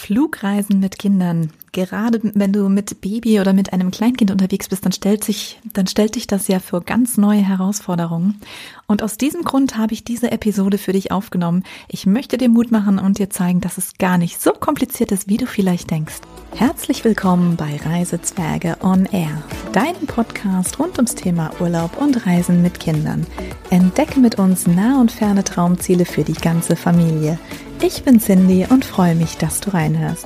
Flugreisen mit Kindern. Gerade wenn du mit Baby oder mit einem Kleinkind unterwegs bist, dann stellt dich das ja für ganz neue Herausforderungen. Und aus diesem Grund habe ich diese Episode für dich aufgenommen. Ich möchte dir Mut machen und dir zeigen, dass es gar nicht so kompliziert ist, wie du vielleicht denkst. Herzlich willkommen bei Reisezwerge on Air, deinem Podcast rund ums Thema Urlaub und Reisen mit Kindern. Entdecke mit uns nah und ferne Traumziele für die ganze Familie. Ich bin Cindy und freue mich, dass du reinhörst.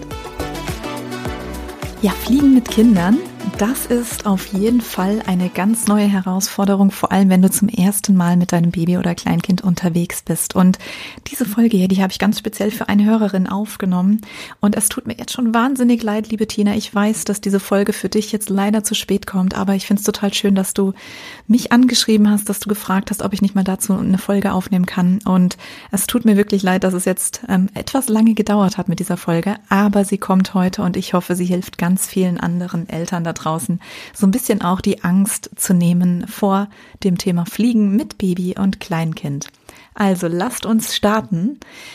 Ja, Fliegen mit Kindern, das ist auf jeden Fall eine ganz neue Herausforderung, vor allem wenn du zum ersten Mal mit deinem Baby oder Kleinkind unterwegs bist. Und diese Folge hier, die habe ich ganz speziell für eine Hörerin aufgenommen. Und es tut mir jetzt schon wahnsinnig leid, liebe Tina. Ich weiß, dass diese Folge für dich jetzt leider zu spät kommt, aber ich finde es total schön, dass du mich angeschrieben hast, dass du gefragt hast, ob ich nicht mal dazu eine Folge aufnehmen kann. Und es tut mir wirklich leid, dass es jetzt etwas lange gedauert hat mit dieser Folge, aber sie kommt heute und ich hoffe, sie hilft ganz vielen anderen Eltern da draußen, so ein bisschen auch die Angst zu nehmen vor dem Thema Fliegen mit Baby und Kleinkind. Also lasst uns starten.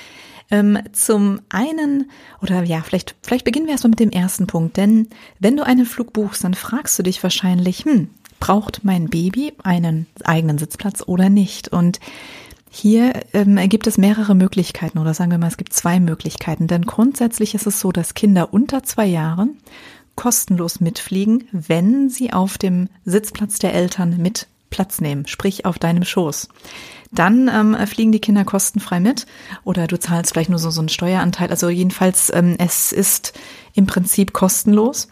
Zum einen, oder ja, vielleicht beginnen wir erstmal mit dem ersten Punkt, denn wenn du einen Flug buchst, dann fragst du dich wahrscheinlich, braucht mein Baby einen eigenen Sitzplatz oder nicht? Und hier gibt es mehrere Möglichkeiten, oder sagen wir mal, es gibt zwei Möglichkeiten, denn grundsätzlich ist es so, dass Kinder unter 2 Jahren kostenlos mitfliegen, wenn sie auf dem Sitzplatz der Eltern mit Platz nehmen, sprich auf deinem Schoß. Dann fliegen die Kinder kostenfrei mit oder du zahlst vielleicht nur so einen Steueranteil. Also jedenfalls, es ist im Prinzip kostenlos.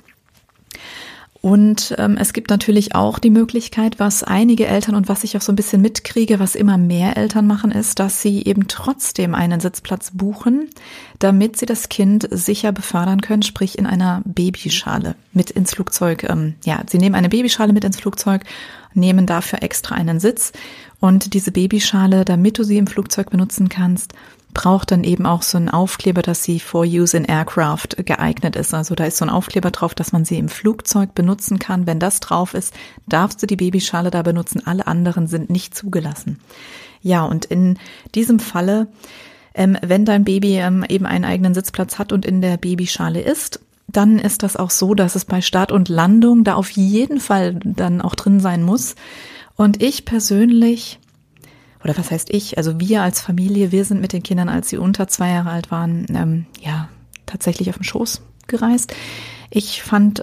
Und es gibt natürlich auch die Möglichkeit, was einige Eltern und was ich auch so ein bisschen mitkriege, was immer mehr Eltern machen, ist, dass sie eben trotzdem einen Sitzplatz buchen, damit sie das Kind sicher befördern können, sprich in einer Babyschale mit ins Flugzeug. Sie nehmen eine Babyschale mit ins Flugzeug, nehmen dafür extra einen Sitz und diese Babyschale, damit du sie im Flugzeug benutzen kannst, braucht dann eben auch so einen Aufkleber, dass sie for use in aircraft geeignet ist. Also da ist so ein Aufkleber drauf, dass man sie im Flugzeug benutzen kann. Wenn das drauf ist, darfst du die Babyschale da benutzen. Alle anderen sind nicht zugelassen. Ja, und in diesem Falle, wenn dein Baby eben einen eigenen Sitzplatz hat und in der Babyschale ist, dann ist das auch so, dass es bei Start und Landung da auf jeden Fall dann auch drin sein muss. Und ich persönlich, oder was heißt ich, also wir als Familie, wir sind mit den Kindern, als sie unter 2 Jahre alt waren, tatsächlich auf dem Schoß gereist. Ich fand,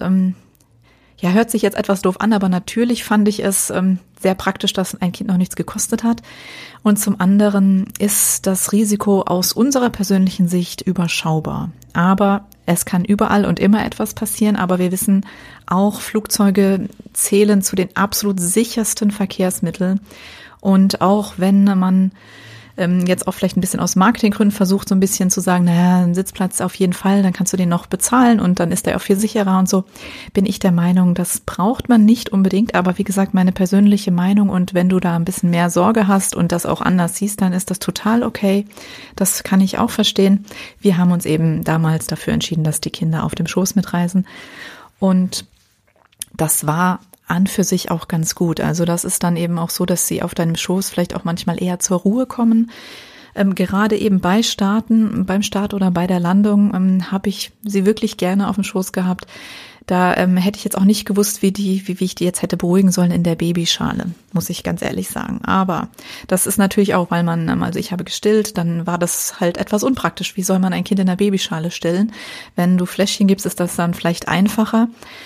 hört sich jetzt etwas doof an, aber natürlich fand ich es sehr praktisch, dass ein Kind noch nichts gekostet hat. Und zum anderen ist das Risiko aus unserer persönlichen Sicht überschaubar. Aber es kann überall und immer etwas passieren, aber wir wissen auch, Flugzeuge zählen zu den absolut sichersten Verkehrsmitteln. Und auch wenn man jetzt auch vielleicht ein bisschen aus Marketinggründen versucht, so ein bisschen zu sagen, naja, ein Sitzplatz auf jeden Fall, dann kannst du den noch bezahlen und dann ist der auch viel sicherer und so, bin ich der Meinung, das braucht man nicht unbedingt, aber wie gesagt, meine persönliche Meinung, und wenn du da ein bisschen mehr Sorge hast und das auch anders siehst, dann ist das total okay. Das kann ich auch verstehen. Wir haben uns eben damals dafür entschieden, dass die Kinder auf dem Schoß mitreisen, und das war an für sich auch ganz gut. Also das ist dann eben auch so, dass sie auf deinem Schoß vielleicht auch manchmal eher zur Ruhe kommen. Gerade eben beim Start oder bei der Landung habe ich sie wirklich gerne auf dem Schoß gehabt. Da hätte ich jetzt auch nicht gewusst, wie ich die jetzt hätte beruhigen sollen in der Babyschale, muss ich ganz ehrlich sagen. Aber das ist natürlich auch, weil also ich habe gestillt, dann war das halt etwas unpraktisch. Wie soll man ein Kind in der Babyschale stillen? Wenn du Fläschchen gibst, ist das dann vielleicht einfacher.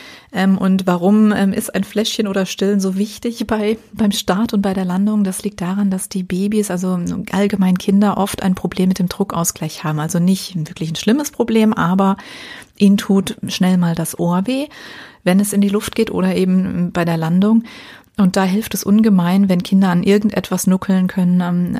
Und warum ist ein Fläschchen oder Stillen so wichtig beim Start und bei der Landung? Das liegt daran, dass die Babys, also allgemein Kinder, oft ein Problem mit dem Druckausgleich haben. Also nicht wirklich ein schlimmes Problem, aber ihnen tut schnell mal das Ohr weh, wenn es in die Luft geht oder eben bei der Landung. Und da hilft es ungemein, wenn Kinder an irgendetwas nuckeln können,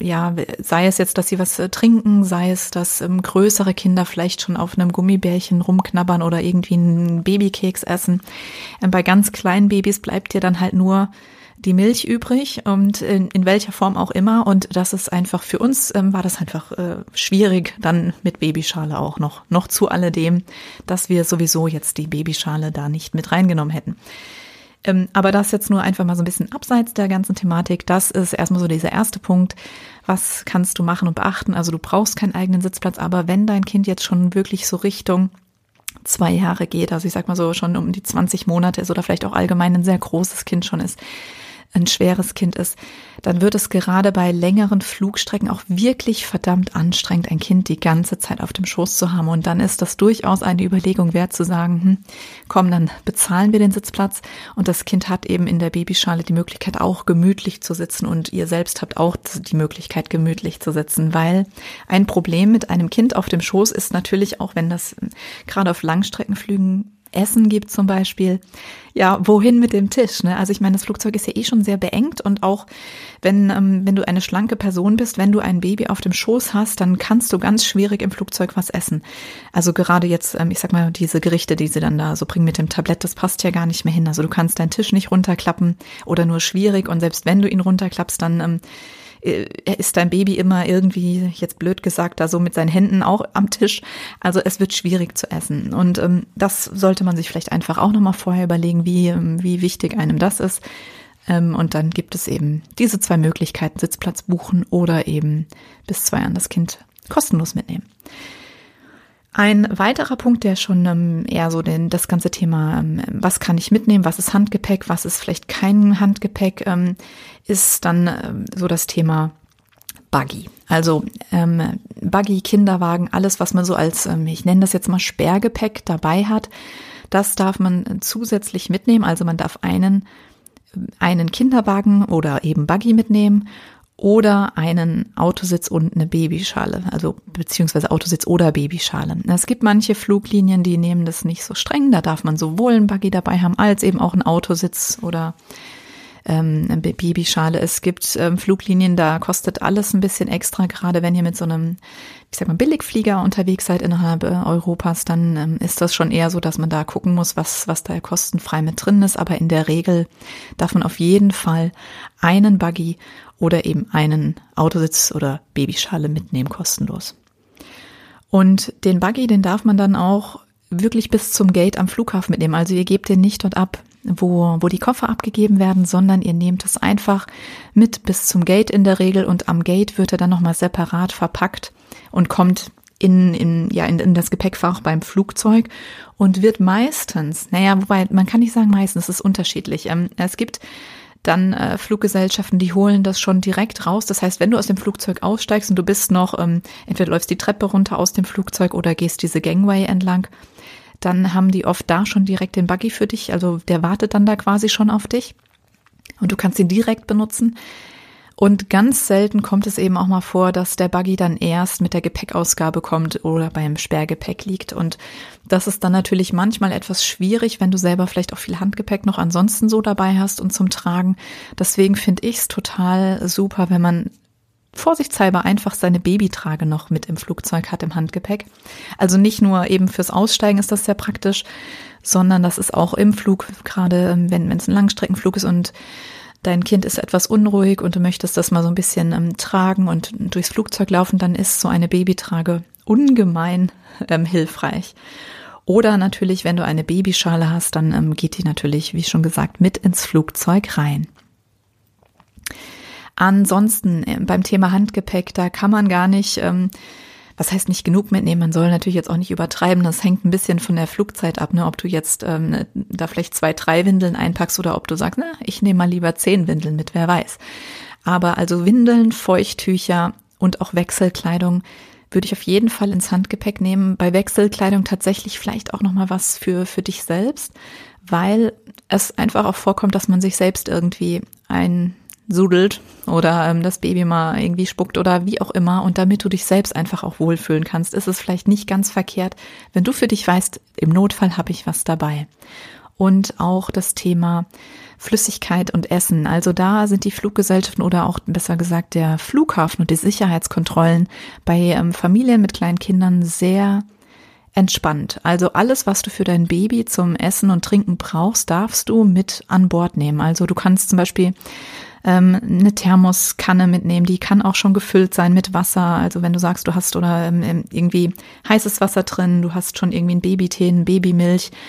sei es jetzt, dass sie was trinken, sei es, dass größere Kinder vielleicht schon auf einem Gummibärchen rumknabbern oder irgendwie einen Babykeks essen. Bei ganz kleinen Babys bleibt dir dann halt nur die Milch übrig, und in welcher Form auch immer. Und das ist einfach, für uns war das einfach schwierig, dann mit Babyschale auch noch zu alledem, dass wir sowieso jetzt die Babyschale da nicht mit reingenommen hätten. Aber das jetzt nur einfach mal so ein bisschen abseits der ganzen Thematik. Das ist erstmal so dieser erste Punkt. Was kannst du machen und beachten? Also du brauchst keinen eigenen Sitzplatz, aber wenn dein Kind jetzt schon wirklich so Richtung 2 Jahre geht, also ich sag mal so schon um die 20 Monate ist oder vielleicht auch allgemein ein sehr großes Kind schon ist, ein schweres Kind ist, dann wird es gerade bei längeren Flugstrecken auch wirklich verdammt anstrengend, ein Kind die ganze Zeit auf dem Schoß zu haben. Und dann ist das durchaus eine Überlegung wert zu sagen, komm, dann bezahlen wir den Sitzplatz. Und das Kind hat eben in der Babyschale die Möglichkeit, auch gemütlich zu sitzen. Und ihr selbst habt auch die Möglichkeit, gemütlich zu sitzen. Weil ein Problem mit einem Kind auf dem Schoß ist natürlich auch, wenn das gerade auf Langstreckenflügen Essen gibt zum Beispiel, ja, wohin mit dem Tisch, ne? Also ich meine, das Flugzeug ist ja eh schon sehr beengt und auch wenn du eine schlanke Person bist, wenn du ein Baby auf dem Schoß hast, dann kannst du ganz schwierig im Flugzeug was essen. Also gerade jetzt, ich sag mal, diese Gerichte, die sie dann da so bringen mit dem Tablett, das passt ja gar nicht mehr hin. Also du kannst deinen Tisch nicht runterklappen oder nur schwierig und selbst wenn du ihn runterklappst, dann ist dein Baby immer irgendwie, jetzt blöd gesagt, da so mit seinen Händen auch am Tisch. Also es wird schwierig zu essen. Und das sollte man sich vielleicht einfach auch nochmal vorher überlegen, wie wichtig einem das ist. Und dann gibt es eben diese 2 Möglichkeiten, Sitzplatz buchen oder eben bis 2 Jahren das Kind kostenlos mitnehmen. Ein weiterer Punkt, der schon eher so das ganze Thema, was kann ich mitnehmen, was ist Handgepäck, was ist vielleicht kein Handgepäck, ist dann so das Thema Buggy. Also Buggy, Kinderwagen, alles, was man so als, ich nenne das jetzt mal Sperrgepäck dabei hat, das darf man zusätzlich mitnehmen. Also man darf einen Kinderwagen oder eben Buggy mitnehmen oder einen Autositz und eine Babyschale, also beziehungsweise Autositz oder Babyschale. Es gibt manche Fluglinien, die nehmen das nicht so streng, da darf man sowohl einen Buggy dabei haben, als eben auch einen Autositz oder eine Babyschale. Es gibt Fluglinien, da kostet alles ein bisschen extra, gerade wenn ihr mit so einem, ich sag mal, Billigflieger unterwegs seid innerhalb Europas, dann ist das schon eher so, dass man da gucken muss, was da kostenfrei mit drin ist. Aber in der Regel darf man auf jeden Fall einen Buggy oder eben einen Autositz oder Babyschale mitnehmen, kostenlos. Und den Buggy, den darf man dann auch wirklich bis zum Gate am Flughafen mitnehmen. Also ihr gebt den nicht dort ab, wo die Koffer abgegeben werden, sondern ihr nehmt es einfach mit bis zum Gate in der Regel und am Gate wird er dann nochmal separat verpackt und kommt in das Gepäckfach beim Flugzeug und wird meistens, wobei man kann nicht sagen meistens, es ist unterschiedlich. Es gibt dann Fluggesellschaften, die holen das schon direkt raus. Das heißt, wenn du aus dem Flugzeug aussteigst und du bist noch, entweder läufst die Treppe runter aus dem Flugzeug oder gehst diese Gangway entlang, dann haben die oft da schon direkt den Buggy für dich. Also der wartet dann da quasi schon auf dich und du kannst ihn direkt benutzen. Und ganz selten kommt es eben auch mal vor, dass der Buggy dann erst mit der Gepäckausgabe kommt oder beim Sperrgepäck liegt. Und das ist dann natürlich manchmal etwas schwierig, wenn du selber vielleicht auch viel Handgepäck noch ansonsten so dabei hast und zum Tragen. Deswegen finde ich es total super, wenn man vorsichtshalber einfach seine Babytrage noch mit im Flugzeug hat, im Handgepäck. Also nicht nur eben fürs Aussteigen ist das sehr praktisch, sondern das ist auch im Flug, gerade wenn es ein Langstreckenflug ist und dein Kind ist etwas unruhig und du möchtest das mal so ein bisschen tragen und durchs Flugzeug laufen, dann ist so eine Babytrage ungemein hilfreich. Oder natürlich, wenn du eine Babyschale hast, dann geht die natürlich, wie schon gesagt, mit ins Flugzeug rein. Ansonsten beim Thema Handgepäck, da kann man gar nicht, was heißt nicht genug mitnehmen, man soll natürlich jetzt auch nicht übertreiben, das hängt ein bisschen von der Flugzeit ab, ne? Ob du jetzt da vielleicht 2, 3 Windeln einpackst oder ob du sagst, ich nehme mal lieber 10 Windeln mit, wer weiß. Aber also Windeln, Feuchttücher und auch Wechselkleidung würde ich auf jeden Fall ins Handgepäck nehmen. Bei Wechselkleidung tatsächlich vielleicht auch nochmal was für dich selbst, weil es einfach auch vorkommt, dass man sich selbst irgendwie einsudelt oder das Baby mal irgendwie spuckt oder wie auch immer. Und damit du dich selbst einfach auch wohlfühlen kannst, ist es vielleicht nicht ganz verkehrt, wenn du für dich weißt, im Notfall habe ich was dabei. Und auch das Thema Flüssigkeit und Essen. Also da sind die Fluggesellschaften oder auch besser gesagt der Flughafen und die Sicherheitskontrollen bei Familien mit kleinen Kindern sehr entspannt. Also alles, was du für dein Baby zum Essen und Trinken brauchst, darfst du mit an Bord nehmen. Also du kannst zum Beispiel eine Thermoskanne mitnehmen, die kann auch schon gefüllt sein mit Wasser. Also wenn du sagst, du hast oder irgendwie heißes Wasser drin, du hast schon irgendwie einen Babytee, eine Babymilch.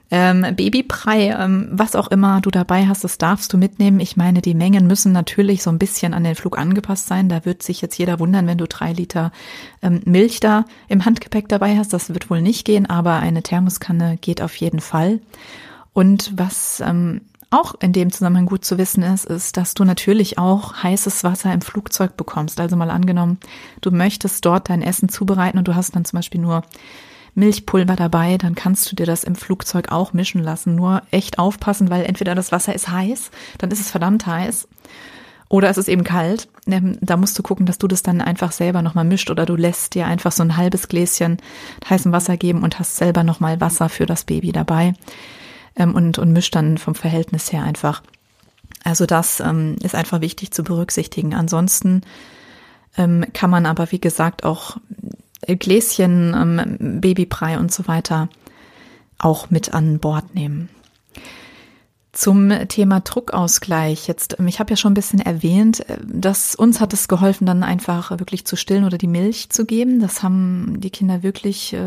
Babybrei, was auch immer du dabei hast, das darfst du mitnehmen. Ich meine, die Mengen müssen natürlich so ein bisschen an den Flug angepasst sein. Da wird sich jetzt jeder wundern, wenn du 3 Liter Milch da im Handgepäck dabei hast. Das wird wohl nicht gehen, aber eine Thermoskanne geht auf jeden Fall. Und was auch in dem Zusammenhang gut zu wissen ist, dass du natürlich auch heißes Wasser im Flugzeug bekommst. Also mal angenommen, du möchtest dort dein Essen zubereiten und du hast dann zum Beispiel nur Milchpulver dabei, dann kannst du dir das im Flugzeug auch mischen lassen. Nur echt aufpassen, weil entweder das Wasser ist heiß, dann ist es verdammt heiß, oder es ist eben kalt. Da musst du gucken, dass du das dann einfach selber nochmal mischt, oder du lässt dir einfach so ein halbes Gläschen heißem Wasser geben und hast selber nochmal Wasser für das Baby dabei und mischt dann vom Verhältnis her einfach. Also das ist einfach wichtig zu berücksichtigen. Ansonsten kann man aber, wie gesagt, auch Gläschen, Babybrei und so weiter auch mit an Bord nehmen. Zum Thema Druckausgleich. Jetzt, ich habe ja schon ein bisschen erwähnt, dass uns hat es geholfen, dann einfach wirklich zu stillen oder die Milch zu geben. Das haben die Kinder wirklich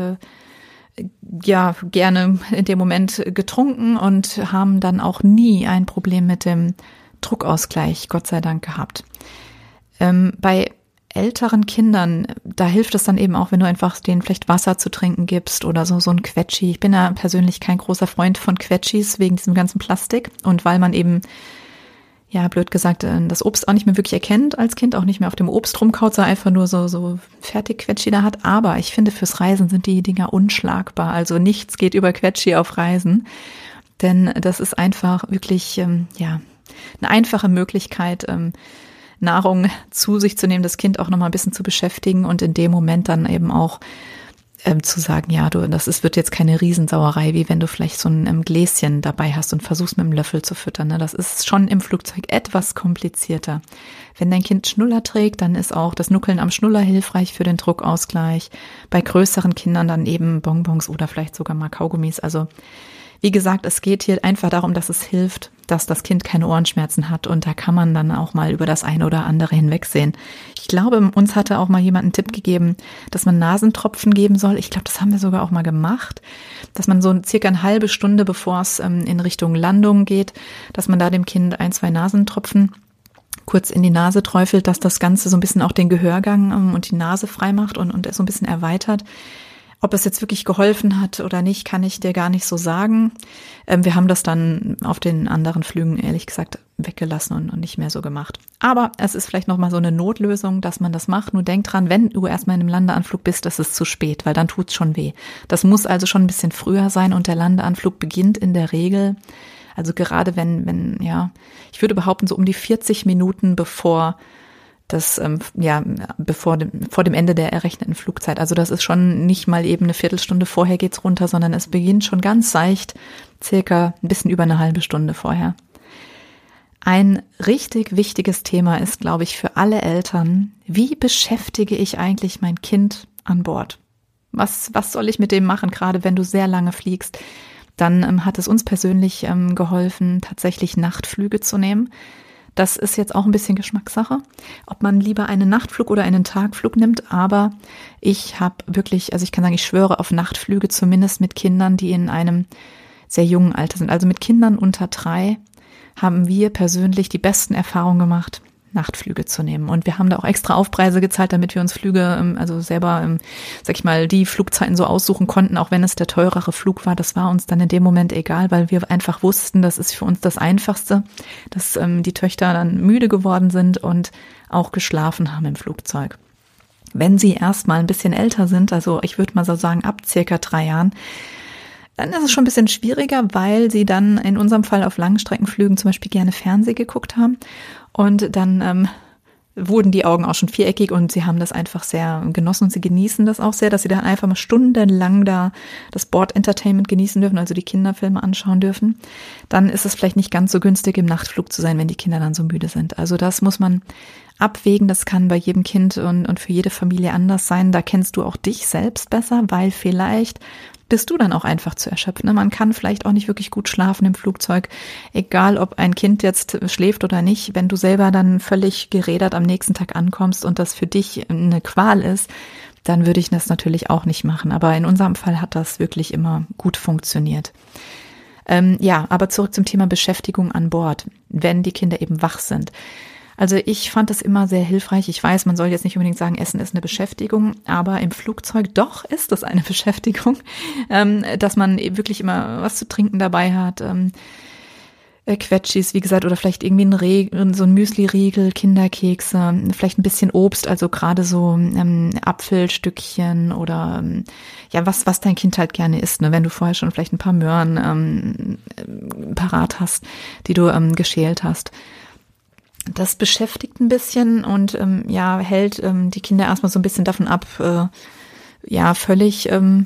gerne in dem Moment getrunken und haben dann auch nie ein Problem mit dem Druckausgleich, Gott sei Dank, gehabt. Bei älteren Kindern, da hilft es dann eben auch, wenn du einfach denen vielleicht Wasser zu trinken gibst oder so ein Quetschi. Ich bin ja persönlich kein großer Freund von Quetschis wegen diesem ganzen Plastik und weil man eben, ja, blöd gesagt, das Obst auch nicht mehr wirklich erkennt als Kind, auch nicht mehr auf dem Obst rumkaut, sondern einfach nur so Fertig-Quetschi da hat. Aber ich finde, fürs Reisen sind die Dinger unschlagbar. Also nichts geht über Quetschi auf Reisen, denn das ist einfach wirklich, eine einfache Möglichkeit, Nahrung zu sich zu nehmen, das Kind auch noch mal ein bisschen zu beschäftigen und in dem Moment dann eben auch zu sagen, ja, wird jetzt keine Riesensauerei, wie wenn du vielleicht so ein Gläschen dabei hast und versuchst mit dem Löffel zu füttern. Ne? Das ist schon im Flugzeug etwas komplizierter. Wenn dein Kind Schnuller trägt, dann ist auch das Nuckeln am Schnuller hilfreich für den Druckausgleich. Bei größeren Kindern dann eben Bonbons oder vielleicht sogar mal Kaugummis. Also wie gesagt, es geht hier einfach darum, dass es hilft, dass das Kind keine Ohrenschmerzen hat und da kann man dann auch mal über das eine oder andere hinwegsehen. Ich glaube, uns hatte auch mal jemand einen Tipp gegeben, dass man Nasentropfen geben soll. Ich glaube, das haben wir sogar auch mal gemacht, dass man so circa eine halbe Stunde, bevor es in Richtung Landung geht, dass man da dem Kind 1, 2 Nasentropfen kurz in die Nase träufelt, dass das Ganze so ein bisschen auch den Gehörgang und die Nase frei macht und es so ein bisschen erweitert. Ob es jetzt wirklich geholfen hat oder nicht, kann ich dir gar nicht so sagen. Wir haben das dann auf den anderen Flügen, ehrlich gesagt, weggelassen und nicht mehr so gemacht. Aber es ist vielleicht nochmal so eine Notlösung, dass man das macht. Nur denk dran, wenn du erstmal in einem Landeanflug bist, das ist zu spät, weil dann tut's schon weh. Das muss also schon ein bisschen früher sein und der Landeanflug beginnt in der Regel, also gerade ich würde behaupten, so um die 40 Minuten bevor vor dem Ende der errechneten Flugzeit. Also das ist schon nicht mal eben eine Viertelstunde vorher geht's runter, sondern es beginnt schon ganz seicht, circa ein bisschen über eine halbe Stunde vorher. Ein richtig wichtiges Thema ist, glaube ich, für alle Eltern: Wie beschäftige ich eigentlich mein Kind an Bord? Was soll ich mit dem machen, gerade wenn du sehr lange fliegst? Dann hat es uns persönlich geholfen, tatsächlich Nachtflüge zu nehmen. Das ist jetzt auch ein bisschen Geschmackssache, ob man lieber einen Nachtflug oder einen Tagflug nimmt. Aber ich habe wirklich, also ich kann sagen, ich schwöre auf Nachtflüge, zumindest mit Kindern, die in einem sehr jungen Alter sind. Also mit Kindern unter 3 haben wir persönlich die besten Erfahrungen gemacht, Nachtflüge zu nehmen. Und wir haben da auch extra Aufpreise gezahlt, damit wir uns Flüge, also selber, die Flugzeiten so aussuchen konnten, auch wenn es der teurere Flug war. Das war uns dann in dem Moment egal, weil wir einfach wussten, das ist für uns das Einfachste, dass die Töchter dann müde geworden sind und auch geschlafen haben im Flugzeug. Wenn sie erstmal ein bisschen älter sind, also ich würde mal so sagen ab circa 3 Jahren, dann ist es schon ein bisschen schwieriger, weil sie dann in unserem Fall auf Langstreckenflügen zum Beispiel gerne Fernsehen geguckt haben. Und dann wurden die Augen auch schon viereckig und sie haben das einfach sehr genossen und sie genießen das auch sehr, dass sie dann einfach mal stundenlang da das Bord-Entertainment genießen dürfen, also die Kinderfilme anschauen dürfen. Dann ist es vielleicht nicht ganz so günstig, im Nachtflug zu sein, wenn die Kinder dann so müde sind. Also das muss man abwägen, das kann bei jedem Kind und für jede Familie anders sein. Da kennst du auch dich selbst besser, weil vielleicht bist du dann auch einfach zu erschöpft. Man kann vielleicht auch nicht wirklich gut schlafen im Flugzeug, egal ob ein Kind jetzt schläft oder nicht. Wenn du selber dann völlig gerädert am nächsten Tag ankommst und das für dich eine Qual ist, dann würde ich das natürlich auch nicht machen. Aber in unserem Fall hat das wirklich immer gut funktioniert. Ja, aber zurück zum Thema Beschäftigung an Bord, wenn die Kinder eben wach sind. Also ich fand das immer sehr hilfreich. Ich weiß, man soll jetzt nicht unbedingt sagen, Essen ist eine Beschäftigung, aber im Flugzeug doch ist es eine Beschäftigung, dass man wirklich immer was zu trinken dabei hat, Quetschis, wie gesagt, oder vielleicht irgendwie so ein Müsli-Riegel, Kinderkekse, vielleicht ein bisschen Obst, also gerade so Apfelstückchen oder ja, was dein Kind halt gerne isst, ne? Wenn du vorher schon vielleicht ein paar Möhren parat hast, die du geschält hast. Das beschäftigt ein bisschen und ja, hält die Kinder erstmal so ein bisschen davon ab, ja, völlig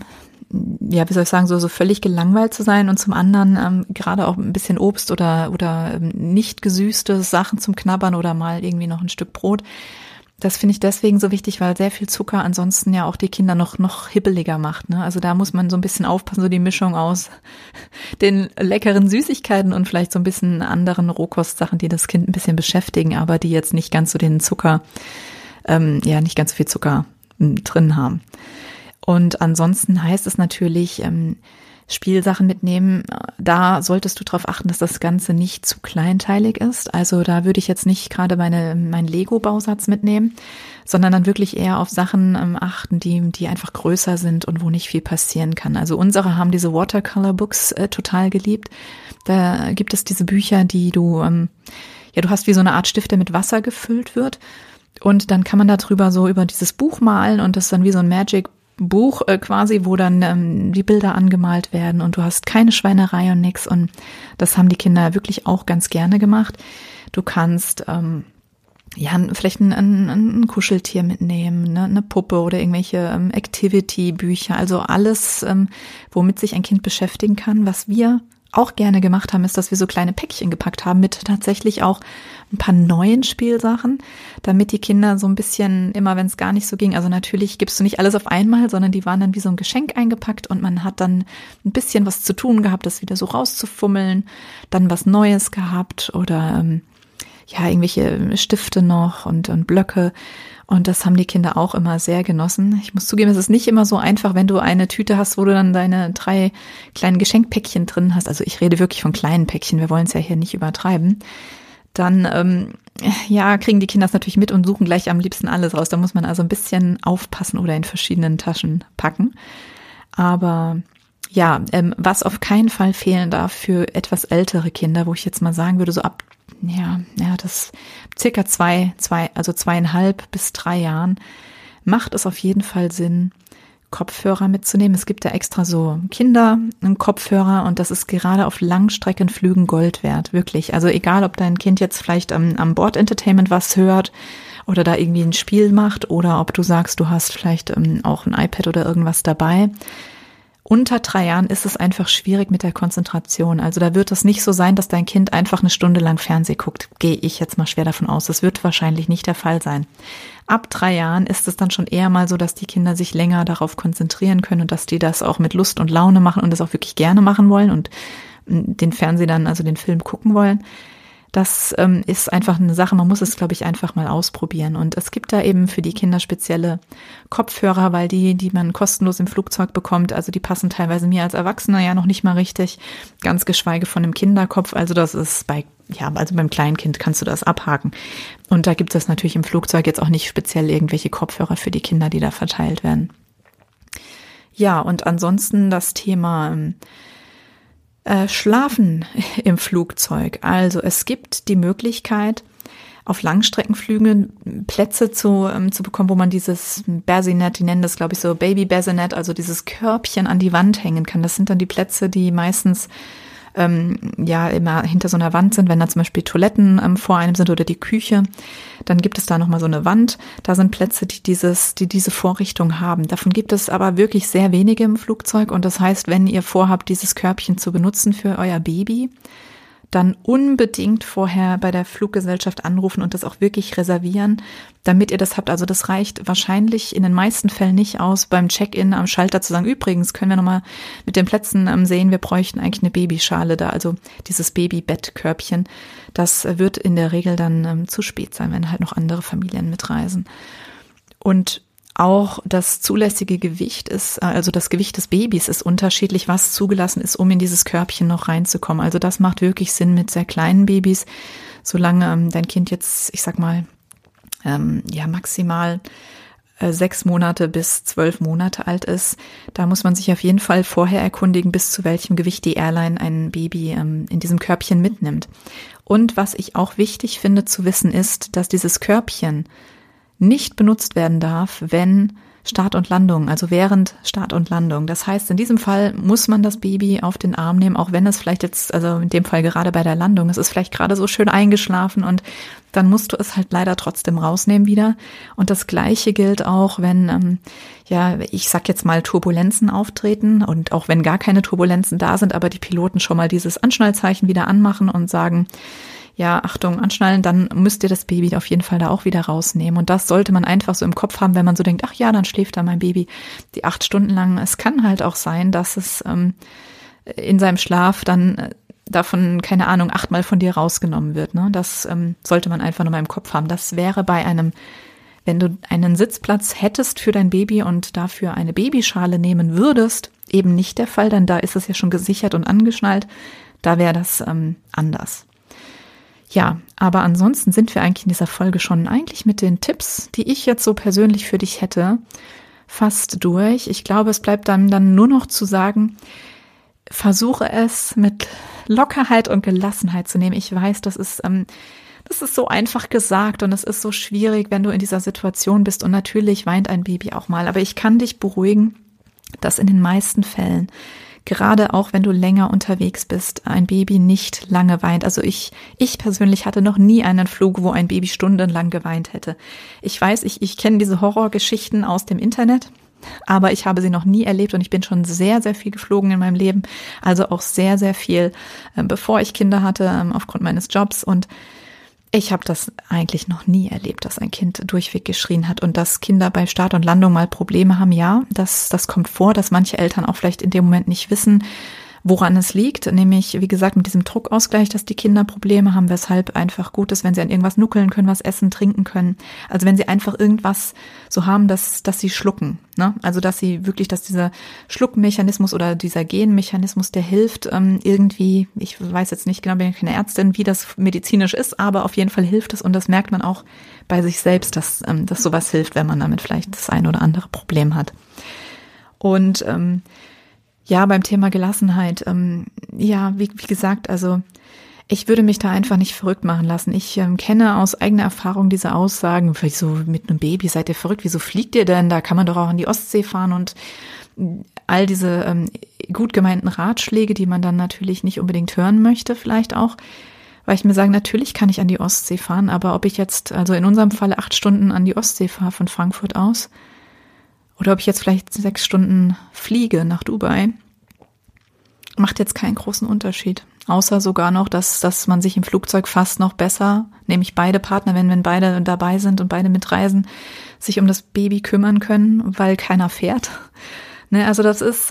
ja, wie soll ich sagen, so völlig gelangweilt zu sein und zum anderen gerade auch ein bisschen Obst oder nicht gesüßte Sachen zum Knabbern oder mal irgendwie noch ein Stück Brot. Das finde ich deswegen so wichtig, weil sehr viel Zucker ansonsten ja auch die Kinder noch hibbeliger macht, ne? Also da muss man so ein bisschen aufpassen, so die Mischung aus den leckeren Süßigkeiten und vielleicht so ein bisschen anderen Rohkostsachen, die das Kind ein bisschen beschäftigen, aber die jetzt nicht ganz so den Zucker, ja, nicht ganz so viel Zucker drin haben. Und ansonsten heißt es natürlich, Spielsachen mitnehmen. Da solltest du darauf achten, dass das Ganze nicht zu kleinteilig ist. Also da würde ich jetzt nicht gerade meinen Lego-Bausatz mitnehmen, sondern dann wirklich eher auf Sachen achten, die einfach größer sind und wo nicht viel passieren kann. Also unsere haben diese Watercolor-Books total geliebt. Da gibt es diese Bücher, die du hast wie so eine Art Stift, der mit Wasser gefüllt wird. Und dann kann man da drüber so über dieses Buch malen und das ist dann wie so ein Magic-Buch quasi, wo dann die Bilder angemalt werden und du hast keine Schweinerei und nix. Und das haben die Kinder wirklich auch ganz gerne gemacht. Du kannst vielleicht ein Kuscheltier mitnehmen, ne, eine Puppe oder irgendwelche Activity-Bücher. Also alles, womit sich ein Kind beschäftigen kann. Was wir auch gerne gemacht haben, ist, dass wir so kleine Päckchen gepackt haben mit tatsächlich auch ein paar neuen Spielsachen, damit die Kinder so ein bisschen, immer wenn es gar nicht so ging, also natürlich gibst du nicht alles auf einmal, sondern die waren dann wie so ein Geschenk eingepackt und man hat dann ein bisschen was zu tun gehabt, das wieder so rauszufummeln, dann was Neues gehabt oder irgendwelche Stifte noch und Blöcke. Und das haben die Kinder auch immer sehr genossen. Ich muss zugeben, es ist nicht immer so einfach, wenn du eine Tüte hast, wo du dann deine 3 kleinen Geschenkpäckchen drin hast. Also ich rede wirklich von kleinen Päckchen, wir wollen es ja hier nicht übertreiben. Dann kriegen die Kinder es natürlich mit und suchen gleich am liebsten alles raus. Da muss man also ein bisschen aufpassen oder in verschiedenen Taschen packen. Aber ja, was auf keinen Fall fehlen darf für etwas ältere Kinder, wo ich jetzt mal sagen würde, so ab das circa 2,5 bis 3 Jahren macht es auf jeden Fall Sinn, Kopfhörer mitzunehmen. Es gibt da extra so Kopfhörer und das ist gerade auf Langstreckenflügen Gold wert, wirklich. Also egal, ob dein Kind jetzt vielleicht am Bord-Entertainment was hört oder da irgendwie ein Spiel macht oder ob du sagst, du hast vielleicht auch ein iPad oder irgendwas dabei. Unter 3 Jahren ist es einfach schwierig mit der Konzentration. Also da wird es nicht so sein, dass dein Kind einfach eine Stunde lang Fernsehen guckt. Gehe ich jetzt mal schwer davon aus. Das wird wahrscheinlich nicht der Fall sein. Ab 3 Jahren ist es dann schon eher mal so, dass die Kinder sich länger darauf konzentrieren können und dass die das auch mit Lust und Laune machen und das auch wirklich gerne machen wollen und den Fernseh dann, also den Film gucken wollen. Das ist einfach eine Sache, man muss es, glaube ich, einfach mal ausprobieren. Und es gibt da eben für die Kinder spezielle Kopfhörer, weil die man kostenlos im Flugzeug bekommt, also die passen teilweise mir als Erwachsener ja noch nicht mal richtig, ganz geschweige von einem Kinderkopf. Also das ist beim Kleinkind kannst du das abhaken. Und da gibt es natürlich im Flugzeug jetzt auch nicht speziell irgendwelche Kopfhörer für die Kinder, die da verteilt werden. Ja, und ansonsten das Thema Schlafen im Flugzeug. Also es gibt die Möglichkeit, auf Langstreckenflügen Plätze zu bekommen, wo man dieses Bassinet, die nennen das, glaube ich, so Baby-Bassinet, also dieses Körbchen an die Wand hängen kann. Das sind dann die Plätze, die meistens immer hinter so einer Wand sind, wenn da zum Beispiel Toiletten vor einem sind oder die Küche, dann gibt es da nochmal so eine Wand. Da sind Plätze, die diese Vorrichtung haben. Davon gibt es aber wirklich sehr wenige im Flugzeug und das heißt, wenn ihr vorhabt, dieses Körbchen zu benutzen für euer Baby, dann unbedingt vorher bei der Fluggesellschaft anrufen und das auch wirklich reservieren, damit ihr das habt. Also das reicht wahrscheinlich in den meisten Fällen nicht aus, beim Check-in am Schalter zu sagen, übrigens können wir nochmal mit den Plätzen sehen, wir bräuchten eigentlich eine Babyschale da, also dieses Babybett-Körbchen. Das wird in der Regel dann zu spät sein, wenn halt noch andere Familien mitreisen. Und Auch das zulässige Gewicht also das Gewicht des Babys ist unterschiedlich, was zugelassen ist, um in dieses Körbchen noch reinzukommen. Also das macht wirklich Sinn mit sehr kleinen Babys, solange dein Kind jetzt, ich sag mal, maximal 6 Monate bis 12 Monate alt ist. Da muss man sich auf jeden Fall vorher erkundigen, bis zu welchem Gewicht die Airline ein Baby in diesem Körbchen mitnimmt. Und was ich auch wichtig finde zu wissen ist, dass dieses Körbchen nicht benutzt werden darf, wenn Start und Landung, also während Start und Landung. Das heißt, in diesem Fall muss man das Baby auf den Arm nehmen, auch wenn es vielleicht jetzt, also in dem Fall gerade bei der Landung, es ist vielleicht gerade so schön eingeschlafen und dann musst du es halt leider trotzdem rausnehmen wieder. Und das Gleiche gilt auch, wenn, ich sag jetzt mal Turbulenzen auftreten und auch wenn gar keine Turbulenzen da sind, aber die Piloten schon mal dieses Anschnallzeichen wieder anmachen und sagen, ja, Achtung, anschnallen, dann müsst ihr das Baby auf jeden Fall da auch wieder rausnehmen. Und das sollte man einfach so im Kopf haben, wenn man so denkt, ach ja, dann schläft da mein Baby die 8 Stunden lang. Es kann halt auch sein, dass es in seinem Schlaf dann davon, keine Ahnung, 8-mal von dir rausgenommen wird. Ne? Das sollte man einfach nur mal im Kopf haben. Das wäre bei wenn du einen Sitzplatz hättest für dein Baby und dafür eine Babyschale nehmen würdest, eben nicht der Fall, denn da ist es ja schon gesichert und angeschnallt. Da wäre das anders. Ja, aber ansonsten sind wir eigentlich in dieser Folge schon eigentlich mit den Tipps, die ich jetzt so persönlich für dich hätte, fast durch. Ich glaube, es bleibt dann nur noch zu sagen, versuche es mit Lockerheit und Gelassenheit zu nehmen. Ich weiß, das ist so einfach gesagt und es ist so schwierig, wenn du in dieser Situation bist und natürlich weint ein Baby auch mal. Aber ich kann dich beruhigen, dass in den meisten Fällen, gerade auch wenn du länger unterwegs bist, ein Baby nicht lange weint. Also ich persönlich hatte noch nie einen Flug, wo ein Baby stundenlang geweint hätte. Ich weiß, ich kenne diese Horrorgeschichten aus dem Internet, aber ich habe sie noch nie erlebt und ich bin schon sehr, sehr viel geflogen in meinem Leben. Also auch sehr, sehr viel, bevor ich Kinder hatte, aufgrund meines Jobs. Und ich habe das eigentlich noch nie erlebt, dass ein Kind durchweg geschrien hat und dass Kinder bei Start und Landung mal Probleme haben. Ja, das kommt vor, dass manche Eltern auch vielleicht in dem Moment nicht wissen, woran es liegt. Nämlich, wie gesagt, mit diesem Druckausgleich, dass die Kinder Probleme haben, weshalb einfach gut ist, wenn sie an irgendwas nuckeln können, was essen, trinken können. Also wenn sie einfach irgendwas so haben, dass sie schlucken. Ne? Also dass dieser Schluckmechanismus oder dieser Genmechanismus, der hilft irgendwie, ich weiß jetzt nicht genau, bin ja keine Ärztin, wie das medizinisch ist, aber auf jeden Fall hilft es und das merkt man auch bei sich selbst, dass sowas hilft, wenn man damit vielleicht das ein oder andere Problem hat. Und beim Thema Gelassenheit, wie gesagt, also ich würde mich da einfach nicht verrückt machen lassen. Ich kenne aus eigener Erfahrung diese Aussagen, wieso mit einem Baby seid ihr verrückt, wieso fliegt ihr denn? Da kann man doch auch an die Ostsee fahren und all diese gut gemeinten Ratschläge, die man dann natürlich nicht unbedingt hören möchte, vielleicht auch, weil ich mir sage, natürlich kann ich an die Ostsee fahren, aber ob ich jetzt, also in unserem Falle 8 Stunden an die Ostsee fahre von Frankfurt aus, oder ob ich jetzt vielleicht 6 Stunden fliege nach Dubai, macht jetzt keinen großen Unterschied. Außer sogar noch, dass man sich im Flugzeug fast noch besser, nämlich beide Partner, wenn beide dabei sind und beide mitreisen, sich um das Baby kümmern können, weil keiner fährt. Ne, also das ist,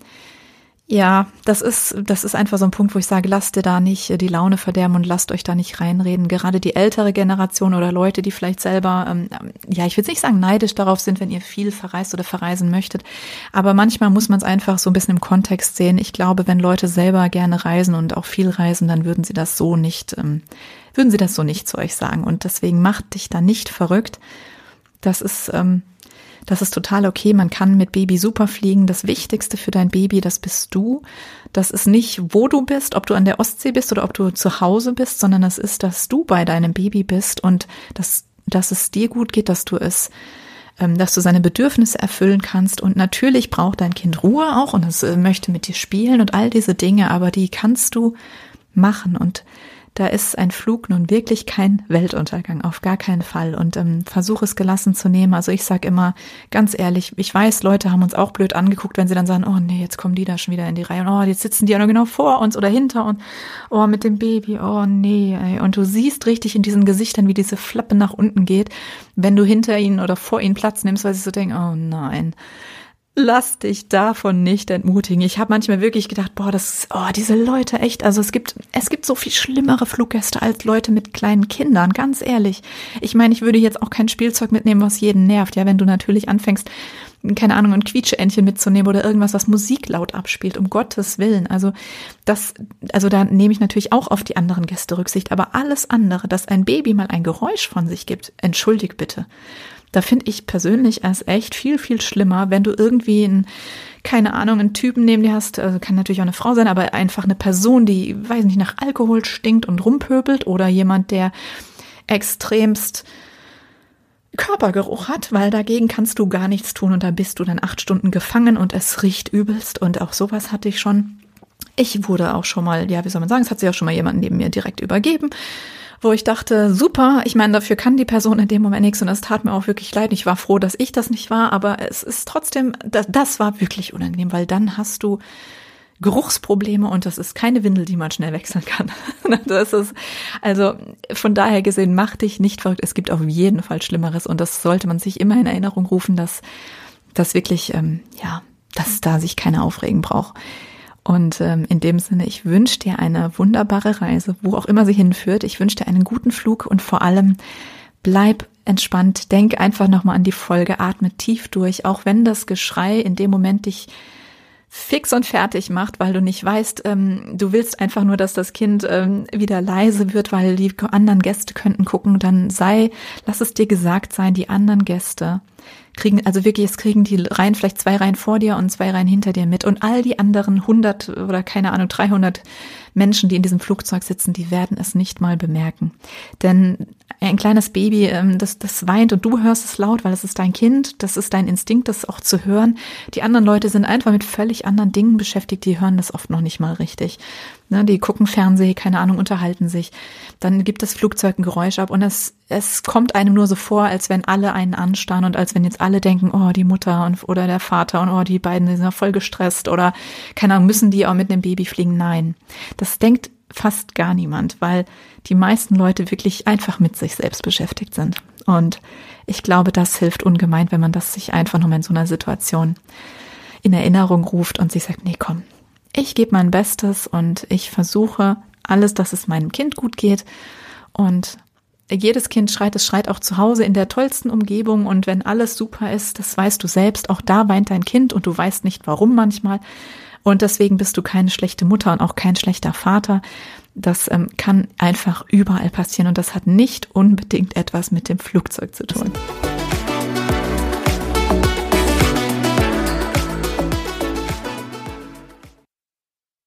das ist einfach so ein Punkt, wo ich sage, lasst ihr da nicht die Laune verderben und lasst euch da nicht reinreden. Gerade die ältere Generation oder Leute, die vielleicht selber, ich will nicht sagen neidisch darauf sind, wenn ihr viel verreist oder verreisen möchtet, aber manchmal muss man es einfach so ein bisschen im Kontext sehen. Ich glaube, wenn Leute selber gerne reisen und auch viel reisen, dann würden sie das so nicht zu euch sagen. Und deswegen macht dich da nicht verrückt. Das ist total okay. Man kann mit Baby super fliegen. Das Wichtigste für dein Baby, das bist du. Das ist nicht, wo du bist, ob du an der Ostsee bist oder ob du zu Hause bist, sondern das ist, dass du bei deinem Baby bist und dass es dir gut geht, dass du seine Bedürfnisse erfüllen kannst. Und natürlich braucht dein Kind Ruhe auch und es möchte mit dir spielen und all diese Dinge, aber die kannst du machen. Und da ist ein Flug nun wirklich kein Weltuntergang, auf gar keinen Fall. Und versuch es gelassen zu nehmen. Also ich sage immer ganz ehrlich, ich weiß, Leute haben uns auch blöd angeguckt, wenn sie dann sagen, oh nee, jetzt kommen die da schon wieder in die Reihe. Und oh, jetzt sitzen die ja noch genau vor uns oder hinter uns. Oh, mit dem Baby, oh nee. Ey. Und du siehst richtig in diesen Gesichtern, wie diese Flappe nach unten geht, wenn du hinter ihnen oder vor ihnen Platz nimmst, weil sie so denken, oh nein. lass dich davon nicht entmutigen. Ich habe manchmal wirklich gedacht, diese Leute echt, also es gibt so viel schlimmere Fluggäste als Leute mit kleinen Kindern, ganz ehrlich. Ich meine, ich würde jetzt auch kein Spielzeug mitnehmen, was jeden nervt, ja, wenn du natürlich anfängst, keine Ahnung, ein Quietscheentchen mitzunehmen oder irgendwas, was Musik laut abspielt, um Gottes Willen. Also da nehme ich natürlich auch auf die anderen Gäste Rücksicht, aber alles andere, dass ein Baby mal ein Geräusch von sich gibt, entschuldig bitte. Da finde ich persönlich es echt viel, viel schlimmer, wenn du irgendwie einen Typen neben dir hast, also kann natürlich auch eine Frau sein, aber einfach eine Person, die, weiß nicht, nach Alkohol stinkt und rumpöbelt oder jemand, der extremst Körpergeruch hat, weil dagegen kannst du gar nichts tun und da bist du dann 8 Stunden gefangen und es riecht übelst und auch sowas hatte ich schon. Ich wurde auch schon mal, ja, wie soll man sagen, es hat sich auch schon mal jemand neben mir direkt übergeben, wo ich dachte, super, ich meine, dafür kann die Person in dem Moment nichts und es tat mir auch wirklich leid. Ich war froh, dass ich das nicht war, aber es ist trotzdem, das war wirklich unangenehm, weil dann hast du Geruchsprobleme und das ist keine Windel, die man schnell wechseln kann. Das ist, also von daher gesehen, mach dich nicht verrückt. Es gibt auf jeden Fall Schlimmeres und das sollte man sich immer in Erinnerung rufen, dass das wirklich, dass da sich keiner aufregen braucht. Und in dem Sinne, ich wünsche dir eine wunderbare Reise, wo auch immer sie hinführt. Ich wünsche dir einen guten Flug und vor allem bleib entspannt. Denk einfach nochmal an die Folge, atme tief durch, auch wenn das Geschrei in dem Moment dich fix und fertig macht, weil du nicht weißt, du willst einfach nur, dass das Kind wieder leise wird, weil die anderen Gäste könnten gucken, dann lass es dir gesagt sein, die anderen Gäste kriegen die Reihen, vielleicht 2 Reihen vor dir und 2 Reihen hinter dir mit und all die anderen 100 oder keine Ahnung 300 Menschen, die in diesem Flugzeug sitzen, die werden es nicht mal bemerken. Denn ein kleines Baby, das weint und du hörst es laut, weil es ist dein Kind, das ist dein Instinkt, das auch zu hören. Die anderen Leute sind einfach mit völlig anderen Dingen beschäftigt, die hören das oft noch nicht mal richtig. Ne, die gucken Fernsehen, keine Ahnung, unterhalten sich. Dann gibt das Flugzeug ein Geräusch ab und es kommt einem nur so vor, als wenn alle einen anstarren und als wenn jetzt alle denken, oh, die Mutter oder der Vater und oh, die beiden die sind ja voll gestresst oder keine Ahnung, müssen die auch mit einem Baby fliegen? Nein, das denkt fast gar niemand, weil die meisten Leute wirklich einfach mit sich selbst beschäftigt sind. Und ich glaube, das hilft ungemein, wenn man das sich einfach nochmal in so einer Situation in Erinnerung ruft und sich sagt, nee, komm, ich gebe mein Bestes und ich versuche alles, dass es meinem Kind gut geht. Und jedes Kind es schreit auch zu Hause in der tollsten Umgebung. Und wenn alles super ist, das weißt du selbst, auch da weint dein Kind und du weißt nicht, warum manchmal. Und deswegen bist du keine schlechte Mutter und auch kein schlechter Vater. Das kann einfach überall passieren und das hat nicht unbedingt etwas mit dem Flugzeug zu tun.